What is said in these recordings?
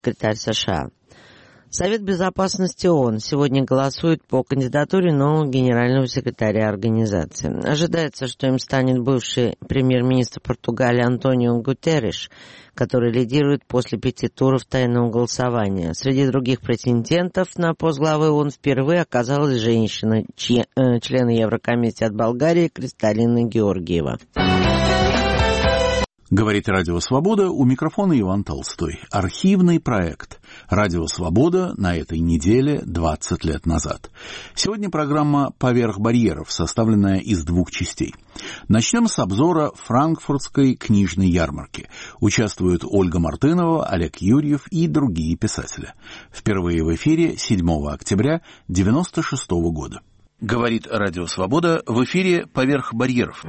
секретарь США. Совет Безопасности ООН сегодня голосует по кандидатуре нового генерального секретаря организации. Ожидается, что им станет бывший премьер-министр Португалии Антонио Гутерриш, который лидирует после 5 туров тайного голосования. Среди других претендентов на пост главы ООН впервые оказалась женщина, член Еврокомиссии от Болгарии Кристалина Георгиева. Говорит Радио Свобода, у микрофона Иван Толстой. Архивный проект Радио Свобода на этой неделе 20 лет назад. Сегодня программа «Поверх барьеров», составленная из 2 частей. Начнем с обзора франкфуртской книжной ярмарки. Участвуют Ольга Мартынова, Олег Юрьев и другие писатели. Впервые в эфире 7 октября 1996 года. Говорит Радио Свобода, в эфире «Поверх барьеров».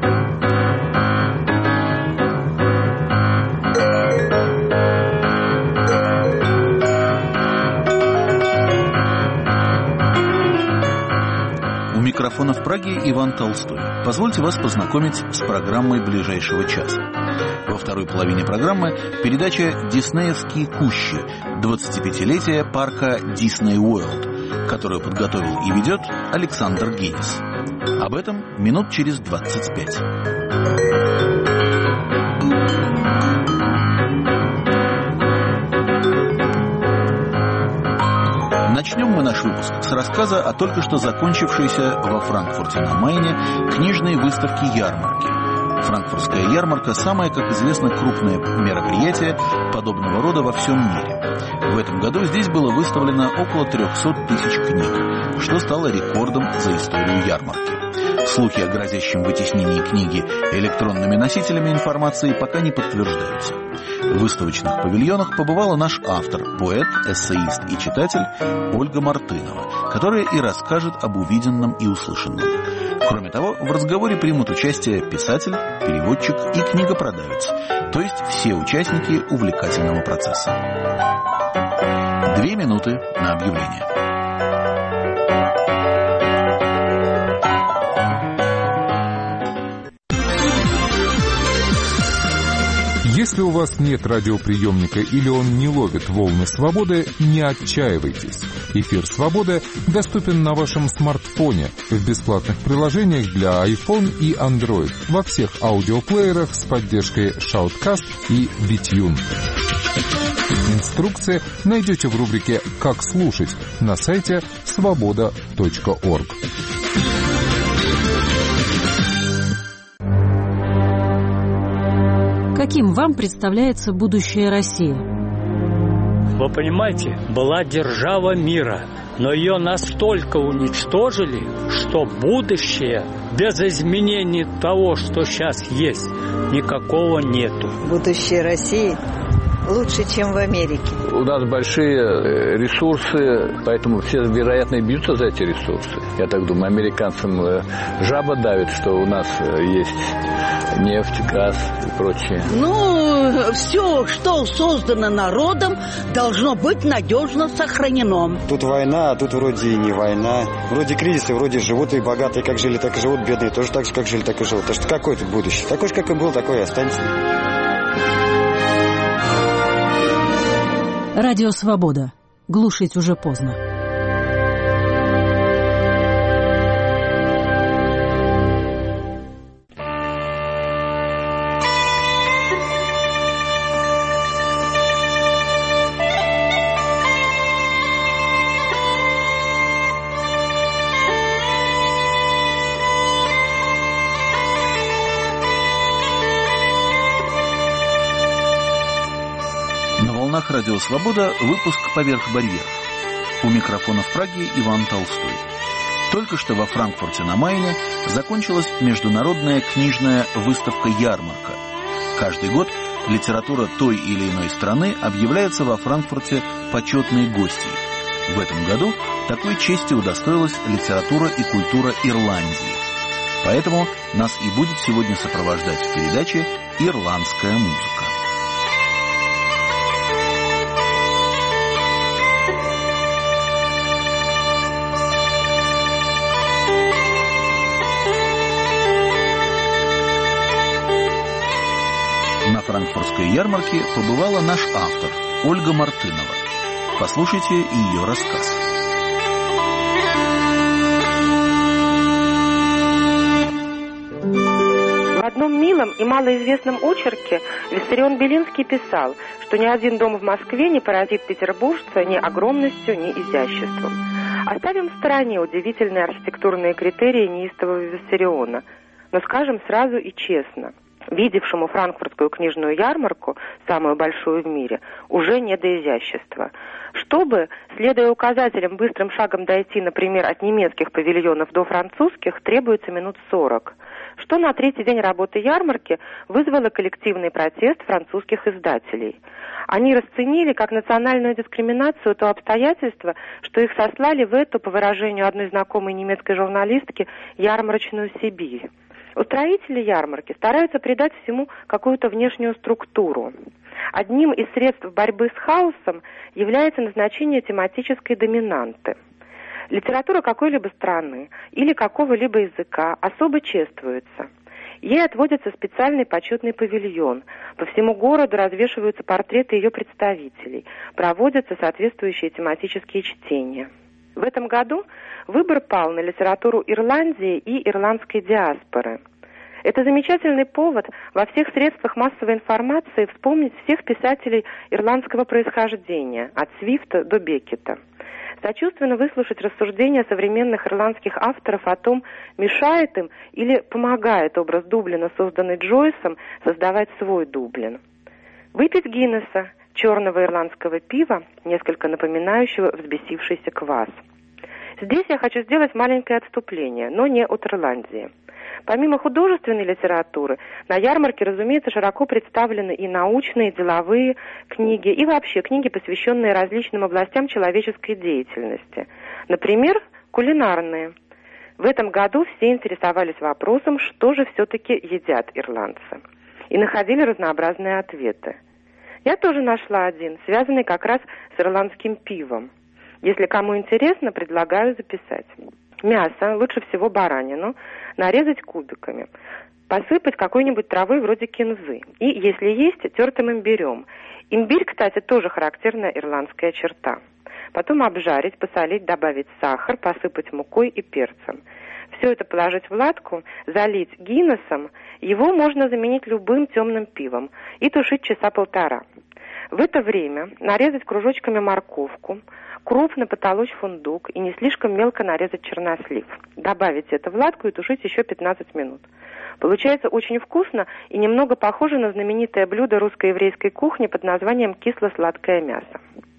У микрофона в Праге Иван Толстой. Позвольте вас познакомить с программой ближайшего часа. Во второй половине программы передача «Диснеевские кущи», 25-летие парка Disney World, которую подготовил и ведет Александр Генис. Об этом минут через 25. Начнем мы наш выпуск с рассказа о только что закончившейся во Франкфурте на Майне книжной выставке ярмарки. Франкфуртская ярмарка – самое, как известно, крупное мероприятие подобного рода во всем мире. В этом году здесь было выставлено около 300 тысяч книг, что стало рекордом за историю ярмарки. Слухи о грозящем вытеснении книги электронными носителями информации пока не подтверждаются. В выставочных павильонах побывала наш автор, поэт, эссеист и читатель Ольга Мартынова, которая и расскажет об увиденном и услышанном. Кроме того, в разговоре примут участие писатель, переводчик и книгопродавец, то есть все участники увлекательного процесса. 2 минуты на объявление. Если у вас нет радиоприемника или он не ловит волны свободы, не отчаивайтесь. Эфир «Свобода» доступен на вашем смартфоне в бесплатных приложениях для iPhone и Android во всех аудиоплеерах с поддержкой Shoutcast и BitTune. Инструкции найдете в рубрике «Как слушать» на сайте svoboda.org. Каким вам представляется будущее России? Вы понимаете, была держава мира, но ее настолько уничтожили, что будущее без изменений того, что сейчас есть, никакого нету. Будущее России лучше, чем в Америке. У нас большие ресурсы, поэтому все, вероятно, и бьются за эти ресурсы. Я так думаю, американцам жаба давит, что у нас есть нефть, газ и прочее. Ну, все, что создано народом, должно быть надежно сохранено. Тут война, а тут вроде и не война. Вроде кризисы, вроде живут и богатые как жили, так и живут, бедные тоже так же, как жили, так и живут. Так что какое тут будущее? Такое же, как и был, такое и останется. Радио «Свобода». Глушить уже поздно. Радио «Свобода», выпуск «Поверх барьеров». У микрофона в Праге Иван Толстой. Только что во Франкфурте на Майне закончилась международная книжная выставка-ярмарка. Каждый год литература той или иной страны объявляется во Франкфурте почетной гостьей. В этом году такой чести удостоилась литература и культура Ирландии. Поэтому нас и будет сегодня сопровождать в передаче ирландская музыка. На франкфуртской ярмарке побывала наш автор Ольга Мартынова. Послушайте ее рассказ. В одном милом и малоизвестном очерке Виссарион Белинский писал, что ни один дом в Москве не поразит петербуржца ни огромностью, ни изяществом. Оставим в стороне удивительные архитектурные критерии неистового Виссариона, но скажем сразу и честно, видевшему франкфуртскую книжную ярмарку, самую большую в мире, уже не до изящества. Чтобы, следуя указателям, быстрым шагом дойти, например, от немецких павильонов до французских, требуется минут 40, что на третий день работы ярмарки вызвало коллективный протест французских издателей. Они расценили как национальную дискриминацию то обстоятельство, что их сослали в эту, по выражению одной знакомой немецкой журналистки, ярмарочную Сибирь. Устроители ярмарки стараются придать всему какую-то внешнюю структуру. Одним из средств борьбы с хаосом является назначение тематической доминанты. Литература какой-либо страны или какого-либо языка особо чествуется. Ей отводится специальный почетный павильон. По всему городу развешиваются портреты ее представителей. Проводятся соответствующие тематические чтения. В этом году выбор пал на литературу Ирландии и ирландской диаспоры. Это замечательный повод во всех средствах массовой информации вспомнить всех писателей ирландского происхождения, от Свифта до Беккета. Сочувственно выслушать рассуждения современных ирландских авторов о том, мешает им или помогает образ Дублина, созданный Джойсом, создавать свой Дублин. Выпить Гиннесса, черного ирландского пива, несколько напоминающего взбесившийся квас. Здесь я хочу сделать маленькое отступление, но не от Ирландии. Помимо художественной литературы, на ярмарке, разумеется, широко представлены и научные, и деловые книги, и вообще книги, посвященные различным областям человеческой деятельности. Например, кулинарные. В этом году все интересовались вопросом, что же все-таки едят ирландцы, и находили разнообразные ответы. Я тоже нашла один, связанный как раз с ирландским пивом. Если кому интересно, предлагаю записать. Мясо, лучше всего баранину, нарезать кубиками, посыпать какой-нибудь травой вроде кинзы и, если есть, тертым имбирем. Имбирь, кстати, тоже характерная ирландская черта. Потом обжарить, посолить, добавить сахар, посыпать мукой и перцем. Все это положить в латку, залить Гиннесом, его можно заменить любым темным пивом и тушить часа полтора. В это время нарезать кружочками морковку, крупно потолочь фундук и не слишком мелко нарезать чернослив. Добавить это в латку и тушить еще 15 минут. Получается очень вкусно и немного похоже на знаменитое блюдо русско-еврейской кухни под названием кисло-сладкое мясо.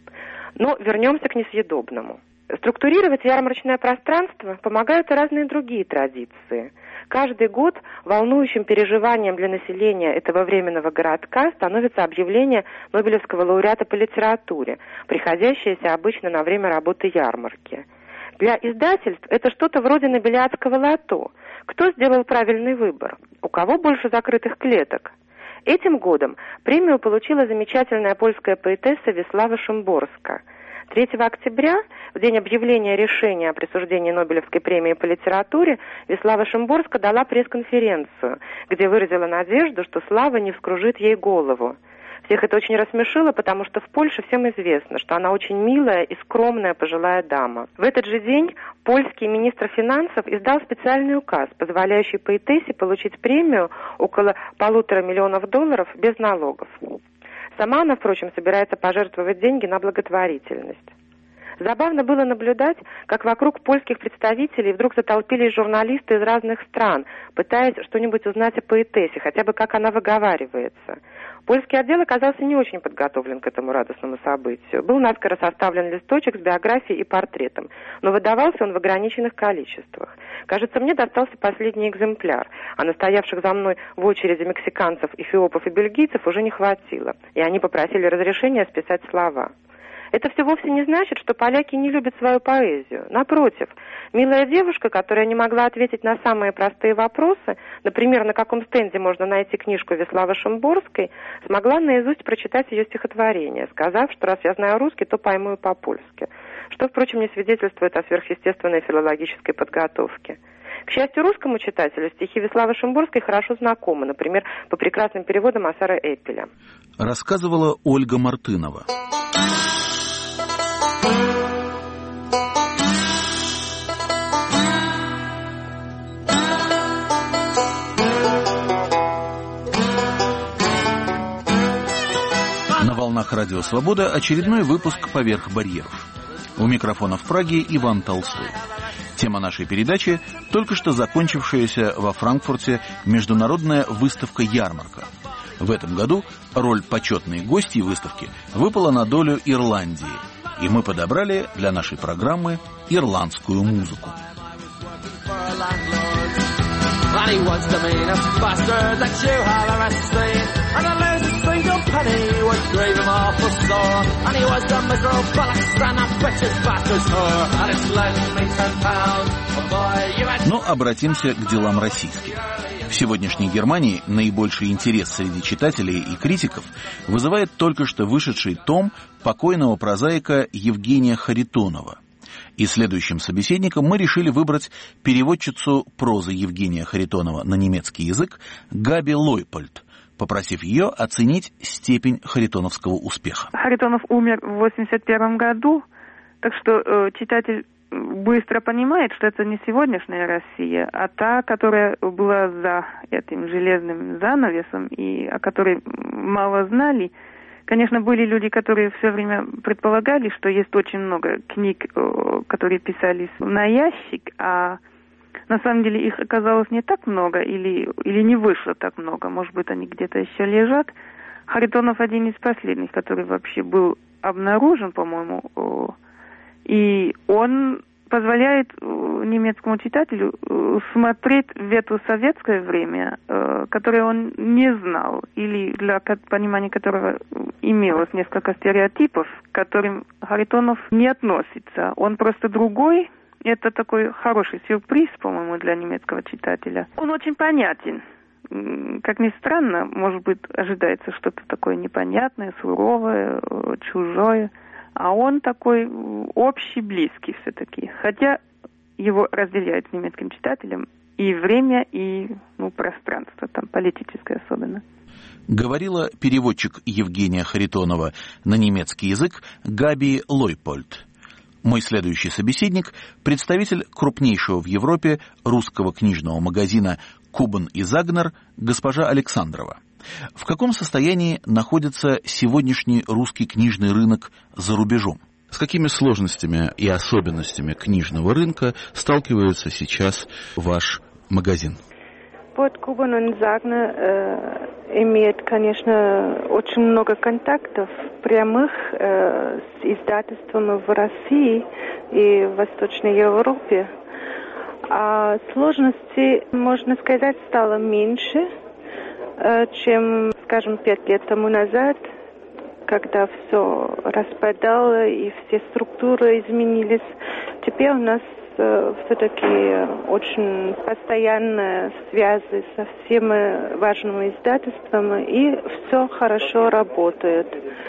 Но вернемся к несъедобному. Структурировать ярмарочное пространство помогают и разные другие традиции. Каждый год волнующим переживанием для населения этого временного городка становится объявление Нобелевского лауреата по литературе, приходящееся обычно на время работы ярмарки. Для издательств это что-то вроде нобелиадского лото. Кто сделал правильный выбор? У кого больше закрытых клеток? Этим годом премию получила замечательная польская поэтесса Вислава Шимборска. 3 октября, в день объявления решения о присуждении Нобелевской премии по литературе, Вислава Шимборска дала пресс-конференцию, где выразила надежду, что слава не вскружит ей голову. Всех это очень рассмешило, потому что в Польше всем известно, что она очень милая и скромная пожилая дама. В этот же день польский министр финансов издал специальный указ, позволяющий поэтессе получить премию около $1,5 миллиона без налогов. Сама она, впрочем, собирается пожертвовать деньги на благотворительность. Забавно было наблюдать, как вокруг польских представителей вдруг затолпились журналисты из разных стран, пытаясь что-нибудь узнать о поэтессе, хотя бы как она выговаривается. Польский отдел оказался не очень подготовлен к этому радостному событию. Был наскоро составлен листочек с биографией и портретом, но выдавался он в ограниченных количествах. Кажется, мне достался последний экземпляр, а настоявших за мной в очереди мексиканцев, эфиопов и бельгийцев уже не хватило, и они попросили разрешения списать слова. Это все вовсе не значит, что поляки не любят свою поэзию. Напротив, милая девушка, которая не могла ответить на самые простые вопросы, например, на каком стенде можно найти книжку Виславы Шимборской, смогла наизусть прочитать ее стихотворение, сказав, что раз я знаю русский, то пойму и по-польски. Что, впрочем, не свидетельствует о сверхъестественной филологической подготовке. К счастью, русскому читателю стихи Виславы Шимборской хорошо знакомы, например, по прекрасным переводам Осара Эппеля. Рассказывала Ольга Мартынова. «Свобода» очередной выпуск «Поверх барьеров». У микрофона в Праге Иван Толстой. Тема нашей передачи – только что закончившаяся во Франкфурте международная выставка-ярмарка. В этом году роль почетной гостьи выставки выпала на долю Ирландии, и мы подобрали для нашей программы ирландскую музыку. Но обратимся к делам российским. В сегодняшней Германии наибольший интерес среди читателей и критиков вызывает только что вышедший том покойного прозаика Евгения Харитонова. И следующим собеседником мы решили выбрать переводчицу прозы Евгения Харитонова на немецкий язык Габи Лойпольд, попросив ее оценить степень харитоновского успеха. Харитонов умер в 1981 году, так что читатель быстро понимает, что это не сегодняшняя Россия, а та, которая была за этим железным занавесом и о которой мало знали. Конечно, были люди, которые все время предполагали, что есть очень много книг, которые писались на ящик, а на самом деле их оказалось не так много или не вышло так много. Может быть, они где-то еще лежат. Харитонов один из последних, который вообще был обнаружен, по-моему, и он позволяет немецкому читателю смотреть в это советское время, которое он не знал, или для понимания которого имелось несколько стереотипов, к которым Харитонов не относится. Он просто другой. Это такой хороший сюрприз, по-моему, для немецкого читателя. Он очень понятен. Как ни странно, может быть, ожидается что-то такое непонятное, суровое, чужое. А он такой общий, близкий все-таки. Хотя его разделяют с немецким читателем и время, и пространство, там политическое особенно. Говорила переводчик Евгения Харитонова на немецкий язык Габи Лойпольд. Мой следующий собеседник – представитель крупнейшего в Европе русского книжного магазина «Кубан и Загнер» госпожа Александрова. В каком состоянии находится сегодняшний русский книжный рынок за рубежом? С какими сложностями и особенностями книжного рынка сталкивается сейчас ваш магазин? Вот Кубан и Загнер имеет, конечно, очень много контактов прямых с издательствами в России и в Восточной Европе. А сложностей, можно сказать, стало меньше, чем, скажем, 5 лет тому назад, когда все распадало и все структуры изменились. Теперь у нас все-таки очень постоянные связи со всеми важными издательствами, и все хорошо работает.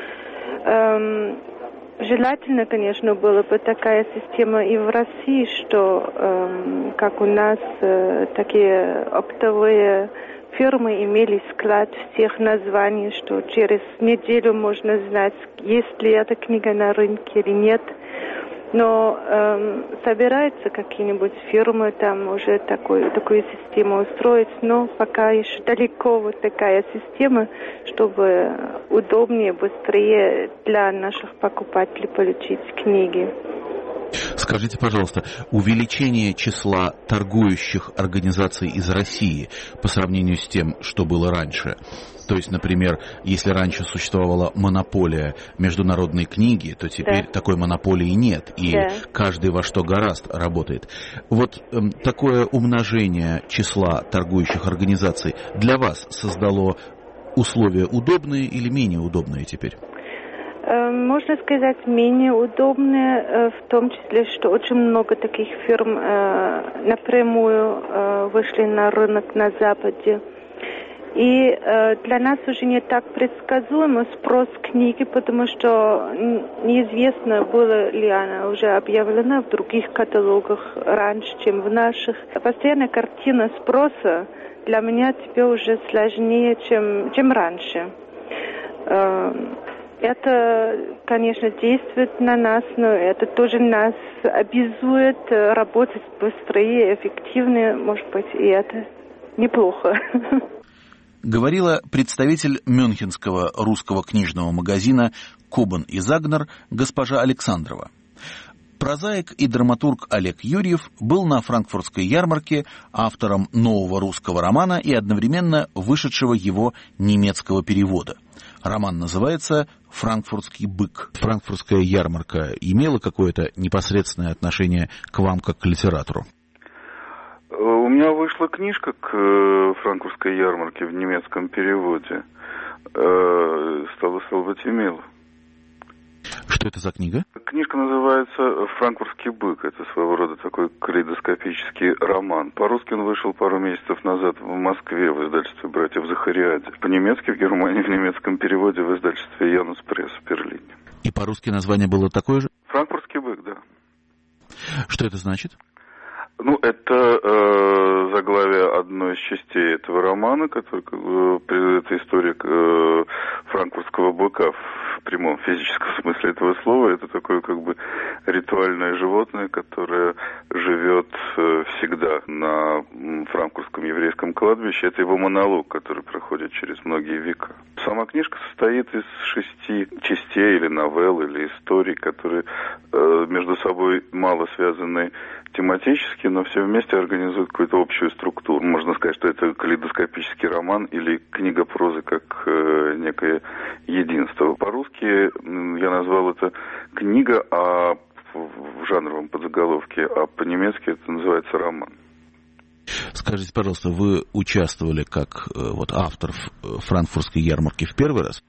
Желательно, конечно, было бы такая система и в России, что, как у нас, такие оптовые фирмы имели склад всех названий, что через неделю можно знать, есть ли эта книга на рынке или нет. Но собираются какие-нибудь фирмы там уже такую систему устроить, но пока еще далеко вот такая система, чтобы удобнее, быстрее для наших покупателей получить книги. Скажите, пожалуйста, увеличение числа торгующих организаций из России по сравнению с тем, что было раньше, то есть, например, если раньше существовала монополия международной книги, то теперь такой монополии нет, и каждый во что горазд работает. Вот такое умножение числа торгующих организаций для вас создало условия удобные или менее удобные теперь? Можно сказать, менее удобные, в том числе, что очень много таких фирм напрямую вышли на рынок на Западе. И для нас уже не так предсказуемый спрос книги, потому что неизвестно, была ли она уже объявлена в других каталогах раньше, чем в наших. Постоянная картина спроса для меня теперь уже сложнее, чем раньше. Это, конечно, действует на нас, но это тоже нас обязует работать быстрее, эффективнее, может быть, и это неплохо. Говорила представитель мюнхенского русского книжного магазина Кубан и Загнер госпожа Александрова. Прозаик и драматург Олег Юрьев был на франкфуртской ярмарке автором нового русского романа и одновременно вышедшего его немецкого перевода. Роман называется «Франкфуртский бык». Франкфуртская ярмарка имела какое-то непосредственное отношение к вам как к литератору? У меня вышла книжка к франкфуртской ярмарке в немецком переводе. Станислав Ватимил. Что это за книга? Книжка называется «Франкфуртский бык». Это своего рода такой калейдоскопический роман. По-русски он вышел пару месяцев назад в Москве в издательстве «Братьев Захариади». По-немецки в Германии в немецком переводе в издательстве «Янус Пресс» в Берлине. И по-русски название было такое же? «Франкфуртский бык», да. Что это значит? Ну, это заглавие одной из частей этого романа, это история франкфуртского быка в прямом физическом смысле этого слова. Это такое как бы ритуальное животное, которое живет всегда на франкфуртском еврейском кладбище. Это его монолог, который проходит через многие века. Сама книжка состоит из 6 частей или новелл, или историй, которые между собой мало связаны тематически, но все вместе организуют какую-то общую структуру. Можно сказать, что это калейдоскопический роман или книга прозы как некое единство. По-русски я назвал это книга в жанровом подзаголовке, а по-немецки это называется роман. Скажите, пожалуйста, вы участвовали как автор франкфуртской ярмарки в первый раз?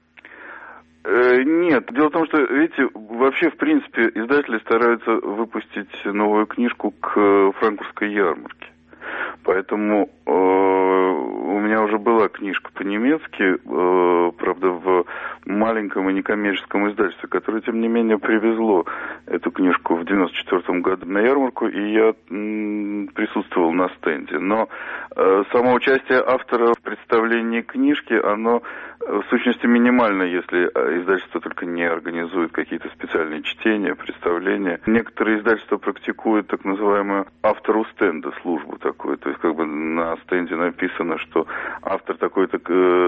Нет. Дело в том, что, видите, вообще, в принципе, издатели стараются выпустить новую книжку к франкфуртской ярмарке. Поэтому у меня уже была книжка по-немецки, правда, в маленьком и некоммерческом издательстве, которое, тем не менее, привезло эту книжку в 1994 году на ярмарку, и я присутствовал на стенде. Но само участие автора в представлении книжки, оно в сущности минимально, если издательство только не организует какие-то специальные чтения, представления. Некоторые издательства практикуют так называемую автору стенда службу такую, то есть как бы на стенде написано, что автор такой-то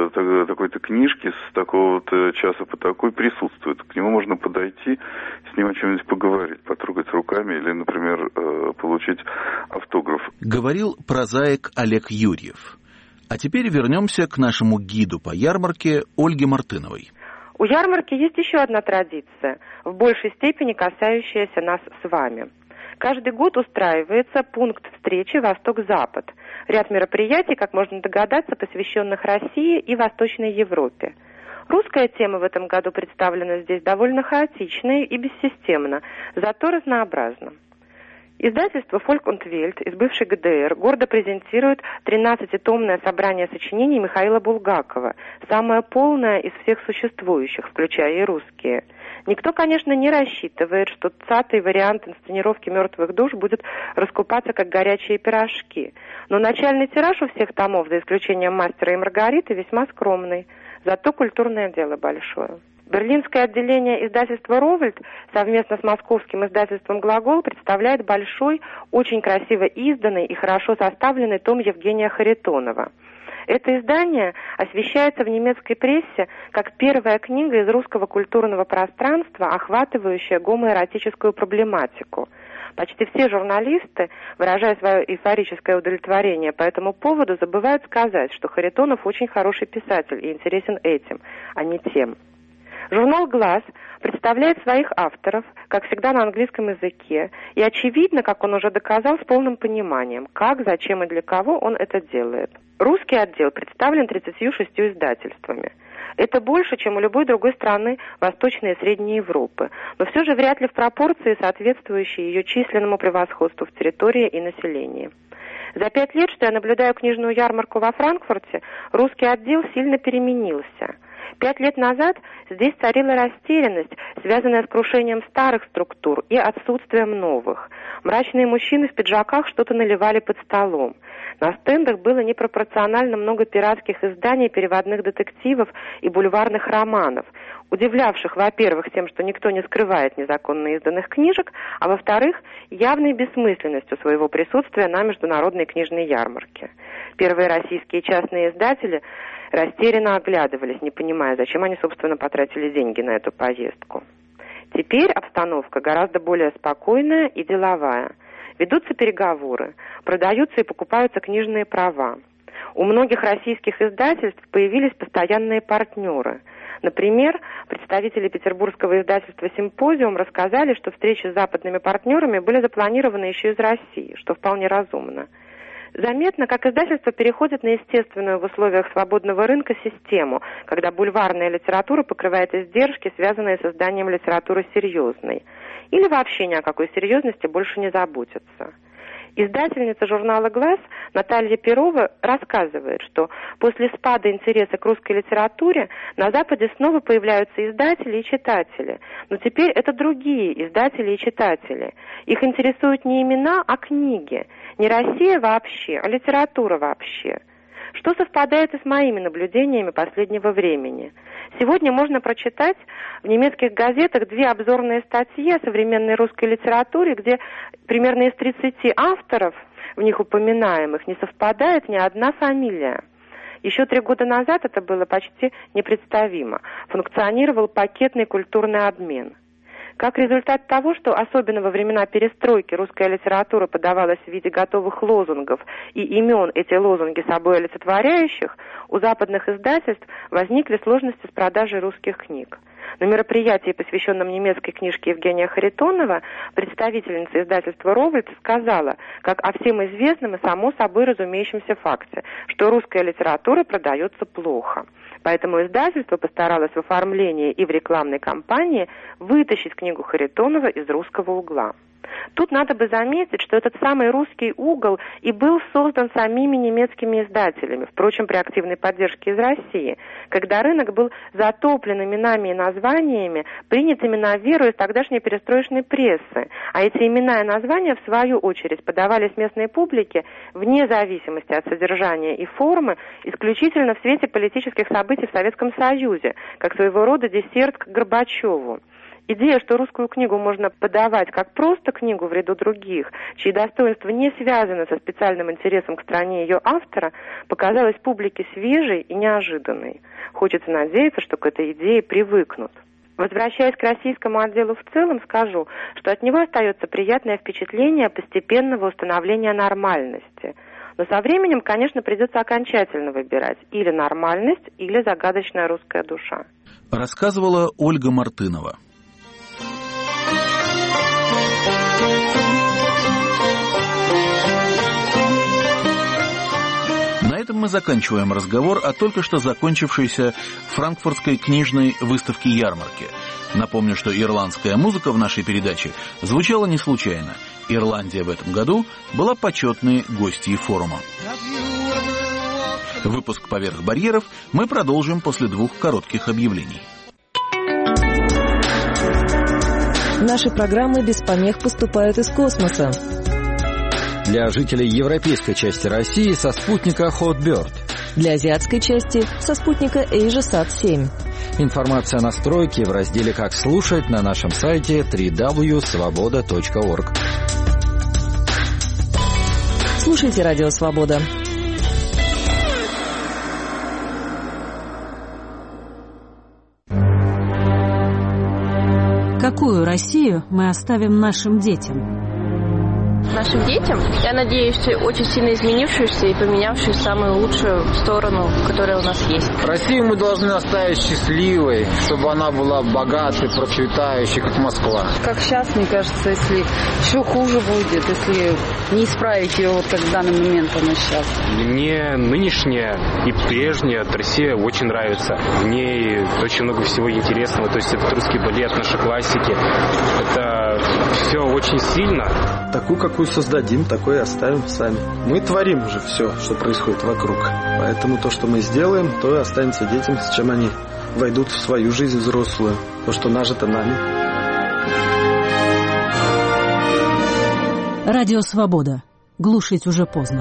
книжки с такого-то часа по такой присутствует. К нему можно подойти, с ним о чем-нибудь поговорить, потрогать руками или, например, получить автограф. Говорил прозаик Олег Юрьев. А теперь вернемся к нашему гиду по ярмарке Ольге Мартыновой. У ярмарки есть еще одна традиция, в большей степени касающаяся нас с вами. Каждый год устраивается пункт встречи «Восток-Запад». Ряд мероприятий, как можно догадаться, посвященных России и Восточной Европе. Русская тема в этом году представлена здесь довольно хаотично и бессистемно, зато разнообразно. Издательство «Фольк und Welt» из бывшей ГДР гордо презентирует 13-томное собрание сочинений Михаила Булгакова, самое полное из всех существующих, включая и русские. Никто, конечно, не рассчитывает, что 20-й вариант инсценировки «Мертвых душ» будет раскупаться как горячие пирожки. Но начальный тираж у всех томов, за исключением «Мастера и Маргариты», весьма скромный, зато культурное дело большое. Берлинское отделение издательства «Ровальд» совместно с московским издательством «Глагол» представляет большой, очень красиво изданный и хорошо составленный том Евгения Харитонова. Это издание освещается в немецкой прессе как первая книга из русского культурного пространства, охватывающая гомоэротическую проблематику. Почти все журналисты, выражая свое эйфорическое удовлетворение по этому поводу, забывают сказать, что Харитонов очень хороший писатель и интересен этим, а не тем. Журнал «Глаз» представляет своих авторов, как всегда, на английском языке, и очевидно, как он уже доказал, с полным пониманием, как, зачем и для кого он это делает. Русский отдел представлен 36 издательствами. Это больше, чем у любой другой страны Восточной и Средней Европы, но все же вряд ли в пропорции, соответствующей ее численному превосходству в территории и населении. За 5 лет, что я наблюдаю книжную ярмарку во Франкфурте, русский отдел сильно переменился. 5 лет назад здесь царила растерянность, связанная с крушением старых структур и отсутствием новых. Мрачные мужчины в пиджаках что-то наливали под столом. На стендах было непропорционально много пиратских изданий, переводных детективов и бульварных романов. удивлявших, во-первых, тем, что никто не скрывает незаконно изданных книжек, а во-вторых, явной бессмысленностью своего присутствия на международной книжной ярмарке. Первые российские частные издатели растерянно оглядывались, не понимая, зачем они, собственно, потратили деньги на эту поездку. Теперь обстановка гораздо более спокойная и деловая. Ведутся переговоры, продаются и покупаются книжные права. У многих российских издательств появились постоянные партнеры. Например, представители петербургского издательства «Симпозиум» рассказали, что встречи с западными партнерами были запланированы еще из России, что вполне разумно. Заметно, как издательство переходит на естественную в условиях свободного рынка систему, когда бульварная литература покрывает издержки, связанные с изданием литературы серьезной. Или вообще ни о какой серьезности больше не заботится. Издательница журнала «Гласс» Наталья Перова рассказывает, что после спада интереса к русской литературе на Западе снова появляются издатели и читатели. Но теперь это другие издатели и читатели. Их интересуют не имена, а книги. Не Россия вообще, а литература вообще. Что совпадает и с моими наблюдениями последнего времени. Сегодня можно прочитать в немецких газетах 2 обзорные статьи о современной русской литературе, где примерно из 30 авторов, в них упоминаемых, не совпадает ни одна фамилия. Еще 3 года назад это было почти непредставимо. Функционировал пакетный культурный обмен. Как результат того, что особенно во времена перестройки русская литература подавалась в виде готовых лозунгов и имен эти лозунги собой олицетворяющих, у западных издательств возникли сложности с продажей русских книг. На мероприятии, посвященном немецкой книжке Евгения Харитонова, представительница издательства «Ровальд» сказала, как о всем известном и само собой разумеющемся факте, что русская литература продается плохо. Поэтому издательство постаралось в оформлении и в рекламной кампании вытащить книгу Харитонова из русского угла. Тут надо бы заметить, что этот самый русский угол и был создан самими немецкими издателями, впрочем, при активной поддержке из России, когда рынок был затоплен именами и названиями, принятыми на веру из тогдашней перестроечной прессы, а эти имена и названия, в свою очередь, подавались местной публике вне зависимости от содержания и формы, исключительно в свете политических событий в Советском Союзе, как своего рода десерт к Горбачеву. Идея, что русскую книгу можно подавать как просто книгу в ряду других, чьи достоинства не связаны со специальным интересом к стране ее автора, показалась публике свежей и неожиданной. Хочется надеяться, что к этой идее привыкнут. Возвращаясь к российскому отделу в целом, скажу, что от него остается приятное впечатление постепенного установления нормальности. Но со временем, конечно, придется окончательно выбирать или нормальность, или загадочная русская душа. Рассказывала Ольга Мартынова. На этом мы заканчиваем разговор о только что закончившейся франкфуртской книжной выставке-ярмарке. Напомню, что ирландская музыка в нашей передаче звучала не случайно. Ирландия в этом году была почетной гостьей форума. Выпуск «Поверх барьеров» мы продолжим после 2 коротких объявлений. Наши программы без помех поступают из космоса. Для жителей европейской части России со спутника Hotbird. Для азиатской части со спутника AsiaSat-7. Информация о настройке в разделе «Как слушать» на нашем сайте www.svoboda.org. Слушайте «Радио Свобода». Какую Россию мы оставим нашим детям? Нашим детям, я надеюсь, очень сильно изменившуюся и поменявшую самую лучшую сторону, которая у нас есть. Россию мы должны оставить счастливой, чтобы она была богатой, процветающей, как Москва. Как сейчас, мне кажется, если еще хуже будет, если не исправить ее, вот как в данный момент она сейчас. Мне нынешняя и прежняя Россия очень нравится. В ней очень много всего интересного. То есть это русский балет, наши классики. Это все очень сильно. Такую, какую создадим, такой и оставим сами. Мы творим уже все, что происходит вокруг. Поэтому то, что мы сделаем, то и останется детям, с чем они войдут в свою жизнь взрослую. То, что нажито нами. Радио Свобода. Глушить уже поздно.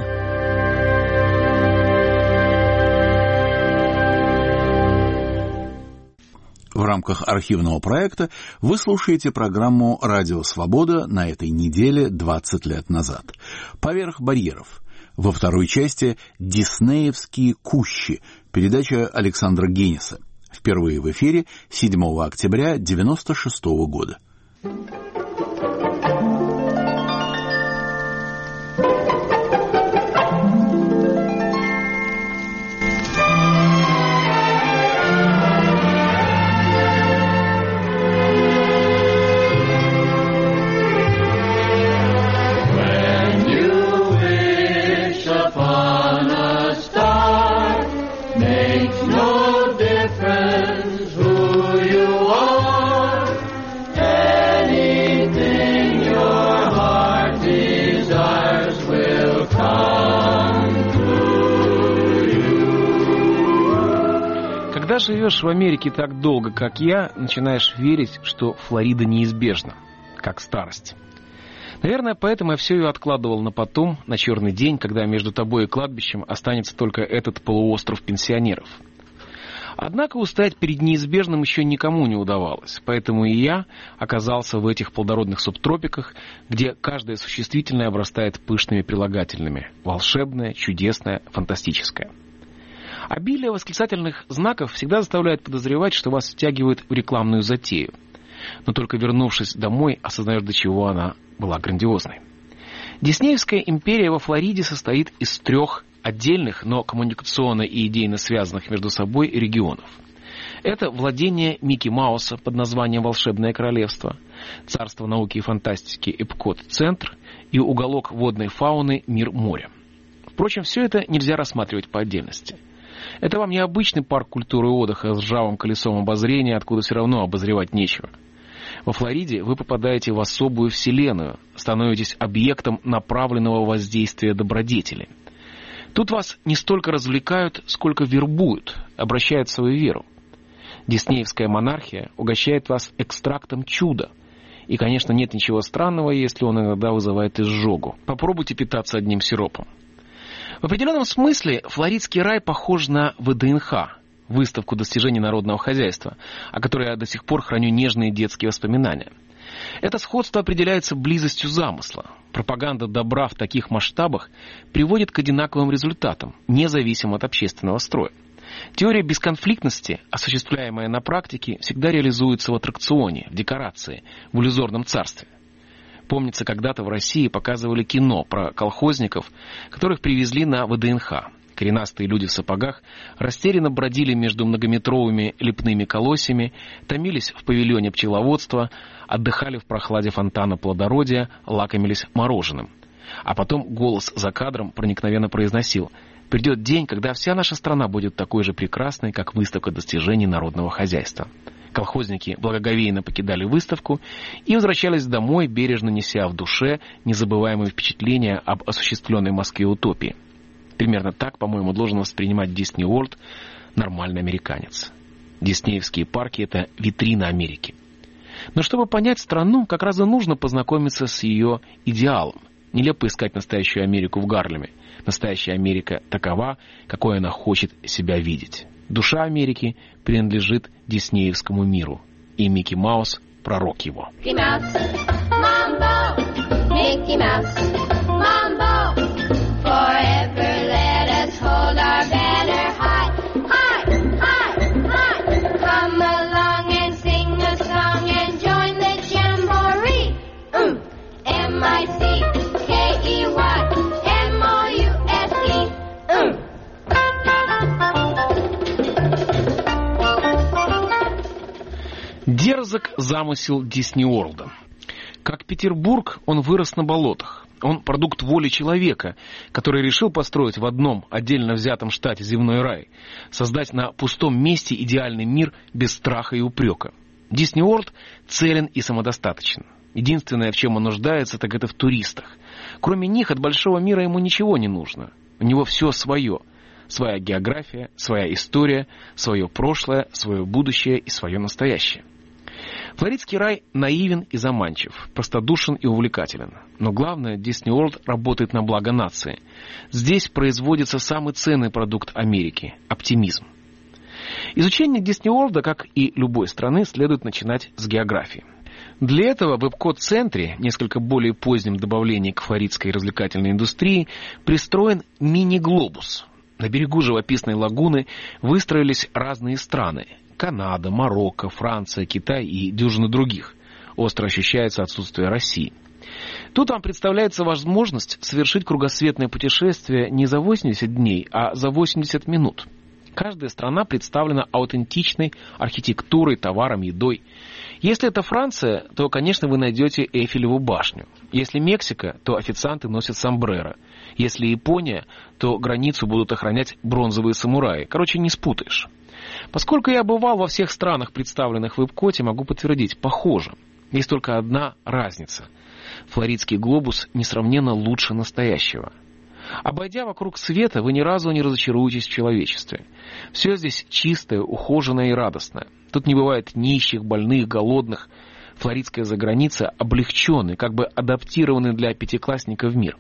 В рамках архивного проекта вы слушаете программу «Радио Свобода» на этой неделе 20 лет назад. «Поверх барьеров». Во второй части «Диснеевские кущи», передача Александра Генниса. Впервые в эфире 7 октября 1996 года. Когда живешь в Америке так долго, как я, начинаешь верить, что Флорида неизбежна, как старость. Наверное, поэтому я все ее откладывал на потом, на черный день, когда между тобой и кладбищем останется только этот полуостров пенсионеров. Однако устоять перед неизбежным еще никому не удавалось, поэтому и я оказался в этих плодородных субтропиках, где каждое существительное обрастает пышными прилагательными: волшебное, чудесное, фантастическое. Обилие восклицательных знаков всегда заставляет подозревать, что вас втягивают в рекламную затею. Но только вернувшись домой, осознаешь, до чего она была грандиозной. Диснеевская империя во Флориде состоит из 3 отдельных, но коммуникационно и идейно связанных между собой регионов. Это владение Микки Мауса под названием «Волшебное королевство», царство науки и фантастики Эпкот-центр и уголок водной фауны «Мир моря». Впрочем, все это нельзя рассматривать по отдельности. Это вам не обычный парк культуры и отдыха с ржавым колесом обозрения, откуда все равно обозревать нечего. Во Флориде вы попадаете в особую вселенную, становитесь объектом направленного воздействия добродетели. Тут вас не столько развлекают, сколько вербуют, обращают в свою веру. Диснеевская монархия угощает вас экстрактом чуда. И, конечно, нет ничего странного, если он иногда вызывает изжогу. Попробуйте питаться одним сиропом. В определенном смысле флоридский рай похож на ВДНХ, выставку достижений народного хозяйства, о которой я до сих пор храню нежные детские воспоминания. Это сходство определяется близостью замысла. Пропаганда добра в таких масштабах приводит к одинаковым результатам, независимо от общественного строя. Теория бесконфликтности, осуществляемая на практике, всегда реализуется в аттракционе, в декорации, в иллюзорном царстве. Помнится, когда-то в России показывали кино про колхозников, которых привезли на ВДНХ. Коренастые люди в сапогах растерянно бродили между многометровыми лепными колосьями, томились в павильоне пчеловодства, отдыхали в прохладе фонтана плодородия, лакомились мороженым. А потом голос за кадром проникновенно произносил: «Придет день, когда вся наша страна будет такой же прекрасной, как выставка достижений народного хозяйства». Колхозники благоговейно покидали выставку и возвращались домой, бережно неся в душе незабываемые впечатления об осуществленной в Москве утопии. Примерно так, по-моему, должен воспринимать Disney World нормальный американец. Диснеевские парки — это витрина Америки. Но чтобы понять страну, как раз и нужно познакомиться с ее идеалом. Нелепо искать настоящую Америку в Гарлеме. Настоящая Америка такова, какой она хочет себя видеть. Душа Америки принадлежит диснеевскому миру, и Микки Маус — пророк его. Дерзок замысел Дисней Уорлда. Как Петербург, он вырос на болотах. Он продукт воли человека, который решил построить в одном отдельно взятом штате земной рай, создать на пустом месте идеальный мир без страха и упрека. Дисней Уорлд целен и самодостаточен. Единственное, в чем он нуждается, так это в туристах. Кроме них от большого мира ему ничего не нужно. У него все свое. Своя география, своя история, свое прошлое, свое будущее и свое настоящее. Флоридский рай наивен и заманчив, простодушен и увлекателен. Но главное, Disney World работает на благо нации. Здесь производится самый ценный продукт Америки – оптимизм. Изучение Disney World, как и любой страны, следует начинать с географии. Для этого в Эпкот-центре, несколько более позднем добавлении к флоридской развлекательной индустрии, пристроен мини-глобус. На берегу живописной лагуны выстроились разные страны – Канада, Марокко, Франция, Китай и дюжина других. Остро ощущается отсутствие России. Тут вам представляется возможность совершить кругосветное путешествие не за 80 дней, а за 80 минут. Каждая страна представлена аутентичной архитектурой, товаром, едой. Если это Франция, то, конечно, вы найдете Эйфелеву башню. Если Мексика, то официанты носят сомбреро. Если Япония, то границу будут охранять бронзовые самураи. Короче, не спутаешь. Поскольку я бывал во всех странах, представленных в Эпкоте, могу подтвердить, похоже. Есть только одна разница. Флоридский глобус несравненно лучше настоящего. Обойдя вокруг света, вы ни разу не разочаруетесь в человечестве. Все здесь чистое, ухоженное и радостное. Тут не бывает нищих, больных, голодных. Флоридская заграница облегченный, как бы адаптированный для пятиклассника в мир.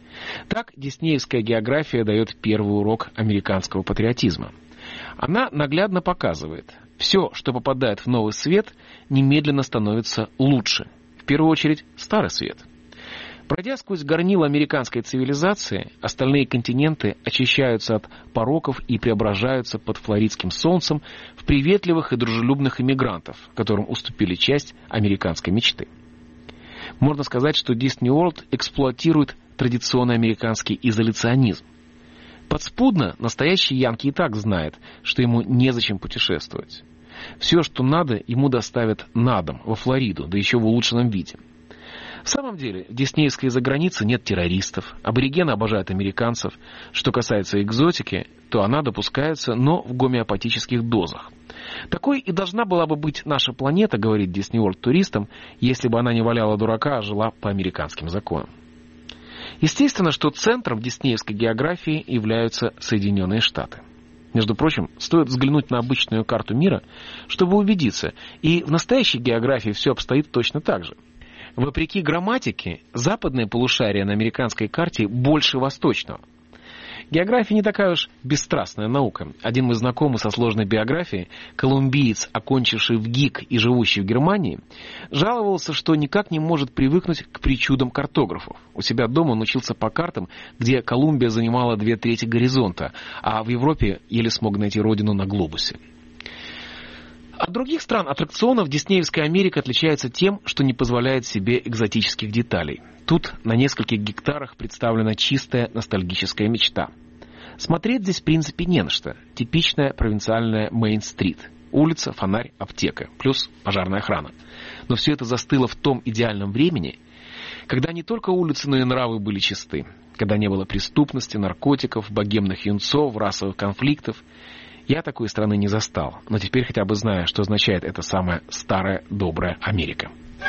Так диснеевская география дает первый урок американского патриотизма. Она наглядно показывает, все, что попадает в новый свет, немедленно становится лучше. В первую очередь, старый свет. Пройдя сквозь горнило американской цивилизации, остальные континенты очищаются от пороков и преображаются под флоридским солнцем в приветливых и дружелюбных иммигрантов, которым уступили часть американской мечты. Можно сказать, что Disney World эксплуатирует традиционный американский изоляционизм. Подспудно настоящий янки и так знает, что ему незачем путешествовать. Все, что надо, ему доставят на дом, во Флориду, да еще в улучшенном виде. В самом деле, в диснеевской загранице нет террористов, аборигены обожают американцев. Что касается экзотики, то она допускается, но в гомеопатических дозах. Такой и должна была бы быть наша планета, говорит Disney World туристам, если бы она не валяла дурака, а жила по американским законам. Естественно, что центром диснеевской географии являются Соединенные Штаты. Между прочим, стоит взглянуть на обычную карту мира, чтобы убедиться, и в настоящей географии все обстоит точно так же. Вопреки грамматике, западное полушарие на американской карте больше восточного. География не такая уж бесстрастная наука. Один мой знакомый со сложной биографией, колумбиец, окончивший в ГИК и живущий в Германии, жаловался, что никак не может привыкнуть к причудам картографов. У себя дома он учился по картам, где Колумбия занимала 2/3 горизонта, а в Европе еле смог найти родину на глобусе. От других стран аттракционов диснеевская Америка отличается тем, что не позволяет себе экзотических деталей. Тут на нескольких гектарах представлена чистая ностальгическая мечта. Смотреть здесь в принципе не на что. Типичная провинциальная Мейн-стрит. Улица, фонарь, аптека, плюс пожарная охрана. Но все это застыло в том идеальном времени, когда не только улицы, но и нравы были чисты. Когда не было преступности, наркотиков, богемных юнцов, расовых конфликтов. Я такой страны не застал, но теперь хотя бы знаю, что означает эта самая старая добрая Америка.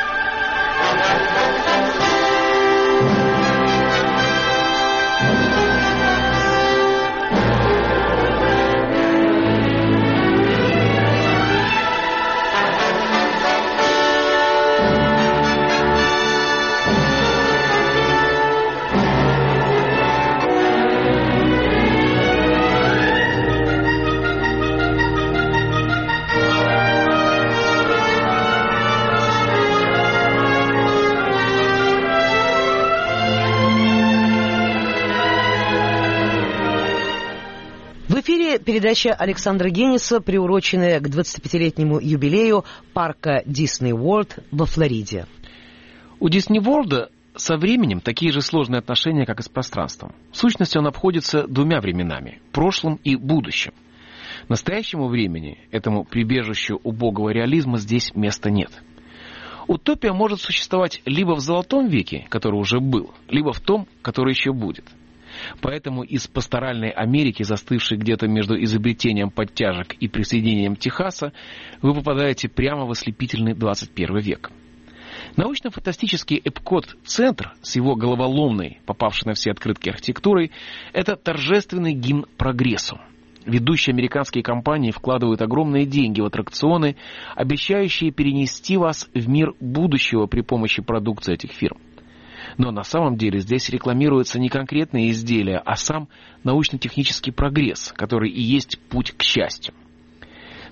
Передача Александра Генниса, приуроченная к 25-летнему юбилею парка Disney World во Флориде. У Disney World со временем такие же сложные отношения, как и с пространством. В сущности, он обходится двумя временами – прошлым и будущим. Настоящему времени, этому прибежищу убогого реализма, здесь места нет. Утопия может существовать либо в золотом веке, который уже был, либо в том, который еще будет. Поэтому из пасторальной Америки, застывшей где-то между изобретением подтяжек и присоединением Техаса, вы попадаете прямо в ослепительный 21 век. Научно-фантастический Эпкот-центр с его головоломной, попавшей на все открытки архитектурой, это торжественный гимн прогрессу. Ведущие американские компании вкладывают огромные деньги в аттракционы, обещающие перенести вас в мир будущего при помощи продукции этих фирм. Но на самом деле здесь рекламируются не конкретные изделия, а сам научно-технический прогресс, который и есть путь к счастью.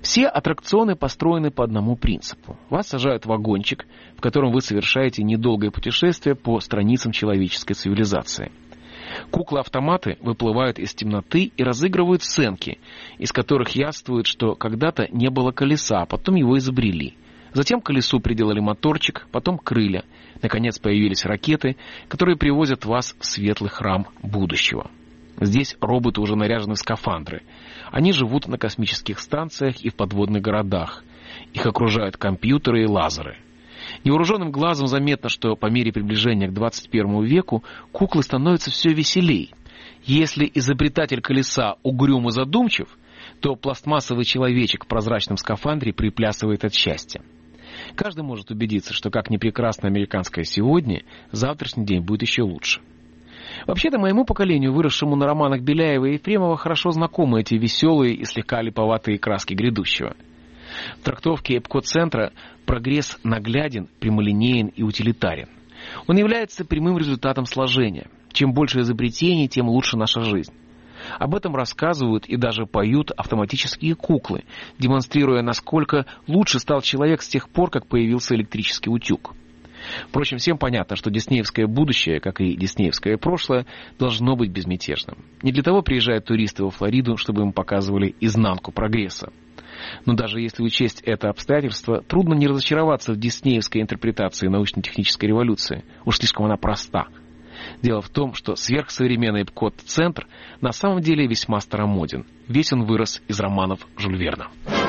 Все аттракционы построены по одному принципу. Вас сажают в вагончик, в котором вы совершаете недолгое путешествие по страницам человеческой цивилизации. Куклы-автоматы выплывают из темноты и разыгрывают сценки, из которых явствует, что когда-то не было колеса, а потом его изобрели. Затем к колесу приделали моторчик, потом крылья. Наконец появились ракеты, которые привозят вас в светлый храм будущего. Здесь роботы уже наряжены в скафандры. Они живут на космических станциях и в подводных городах. Их окружают компьютеры и лазеры. Невооруженным глазом заметно, что по мере приближения к 21 веку куклы становятся все веселей. Если изобретатель колеса угрюм и задумчив, то пластмассовый человечек в прозрачном скафандре приплясывает от счастья. Каждый может убедиться, что как ни прекрасно американское сегодня, завтрашний день будет еще лучше. Вообще-то моему поколению, выросшему на романах Беляева и Ефремова, хорошо знакомы эти веселые и слегка липоватые краски грядущего. В трактовке Эпкот-центра прогресс нагляден, прямолинеен и утилитарен. Он является прямым результатом сложения. Чем больше изобретений, тем лучше наша жизнь. Об этом рассказывают и даже поют автоматические куклы, демонстрируя, насколько лучше стал человек с тех пор, как появился электрический утюг. Впрочем, всем понятно, что диснеевское будущее, как и диснеевское прошлое, должно быть безмятежным. Не для того приезжают туристы во Флориду, чтобы им показывали изнанку прогресса. Но даже если учесть это обстоятельство, трудно не разочароваться в диснеевской интерпретации научно-технической революции. Уж слишком она проста. Дело в том, что сверхсовременный Эпкот-центр на самом деле весьма старомоден. Весь он вырос из романов Жюль Верна.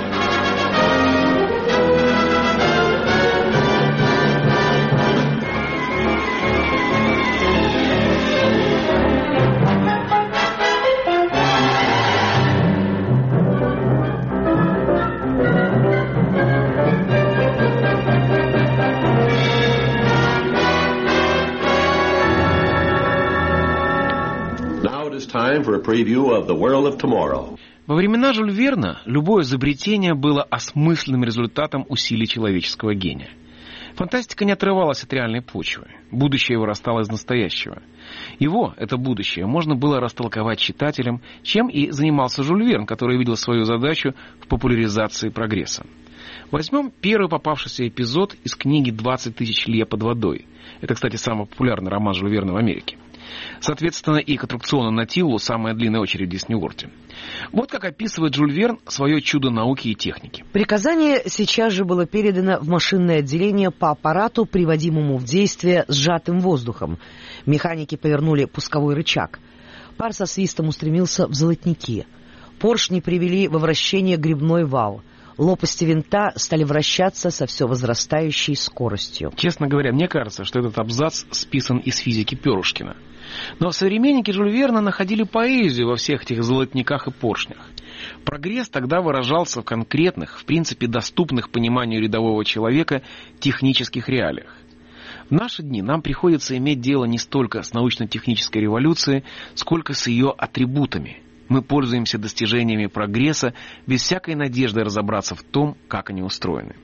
Во времена Жюль Верна любое изобретение было осмысленным результатом усилий человеческого гения. Фантастика не отрывалась от реальной почвы. Будущее вырастало из настоящего. Его, это будущее, можно было растолковать читателям, чем и занимался Жюль Верн, который видел свою задачу в популяризации прогресса. Возьмем первый попавшийся эпизод из книги «20 тысяч лье под водой». Это, кстати, самый популярный роман Жюля Верна в Америке. Соответственно, и к аттракциону на Тиллу самая длинная очередь в Дисней-Уорте. Вот как описывает Жюль Верн свое чудо науки и техники. Приказание сейчас же было передано в машинное отделение по аппарату, приводимому в действие сжатым воздухом. Механики повернули пусковой рычаг. Пар со свистом устремился в золотники. Поршни привели во вращение грибной вал. Лопасти винта стали вращаться со все возрастающей скоростью. Честно говоря, мне кажется, что этот абзац списан из физики Перушкина. Но современники Жюль Верна находили поэзию во всех этих золотниках и поршнях. Прогресс тогда выражался в конкретных, в принципе доступных пониманию рядового человека технических реалиях. В наши дни нам приходится иметь дело не столько с научно-технической революцией, сколько с ее атрибутами. Мы пользуемся достижениями прогресса без всякой надежды разобраться в том, как они устроены.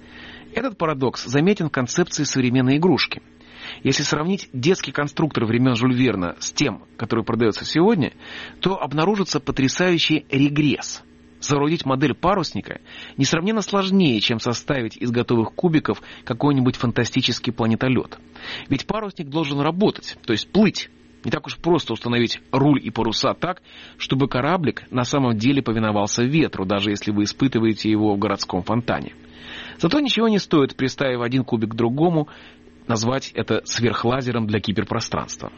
Этот парадокс заметен в концепции современной игрушки. Если сравнить детский конструктор времен Жюль Верна с тем, который продается сегодня, то обнаружится потрясающий регресс. Соорудить модель парусника несравненно сложнее, чем составить из готовых кубиков какой-нибудь фантастический планетолет. Ведь парусник должен работать, то есть плыть. Не так уж просто установить руль и паруса так, чтобы кораблик на самом деле повиновался ветру, даже если вы испытываете его в городском фонтане. Зато ничего не стоит, приставив один кубик к другому, назвать это сверхлазером для киберпространства.